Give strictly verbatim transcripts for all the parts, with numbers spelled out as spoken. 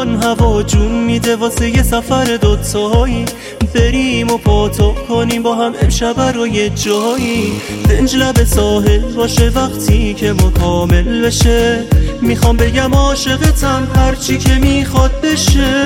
الان هوا جون میده واسه یه سفر دوتایی، بریم و پاتو کنیم با هم امشب رو یه جایی. دنج لب ساحل باشه وقتی که ما کامل بشه، میخوام بگم عاشقتم هرچی که میخواد بشه.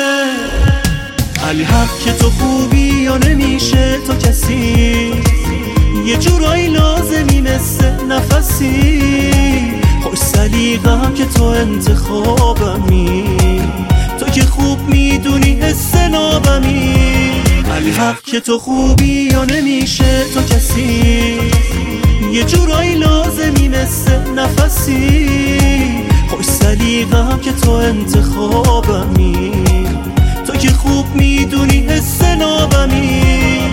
الحق که تو خوبی یا نمیشه تو کسی، یه جورایی لازمی مثل نفسی. خوش سلیقه‌ام که تو انتخابمی، تو که خوب میدونی حس نابمی. الحق که تو خوبی یا نمیشه تو کسی، یه جورایی لازمی مثل نفسی. خوش سلیقه‌ام که تو انتخابمی، تو که خوب میدونی حس نابمی.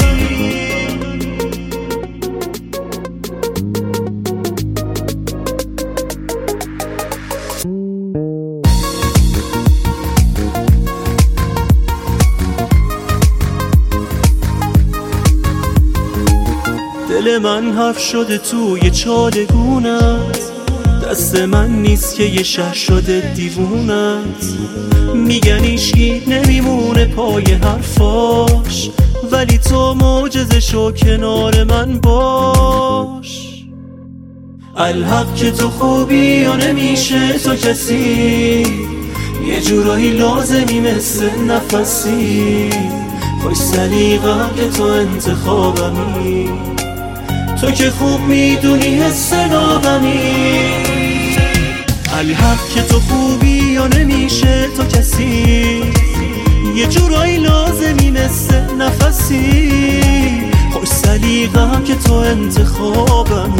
دل من حرف شده توی چالگونت، دست من نیست که یه شهر شده دیوونت. میگن ایشکی نمیمونه پای حرفاش، ولی تو معجزه شو کنار من باش. الحق که تو خوبی یا نمیشه تو کسی، یه جورایی لازمی مثل نفسی. خوش سلیقه‌ام که تو انتخابمی، تو که خوب میدونی حس نابمی. الحق که تو خوبی یا نمیشه تو کسی، یه جورایی لازمی مثل نفسی. خوش سلیقه‌ام که تو انتخابمی،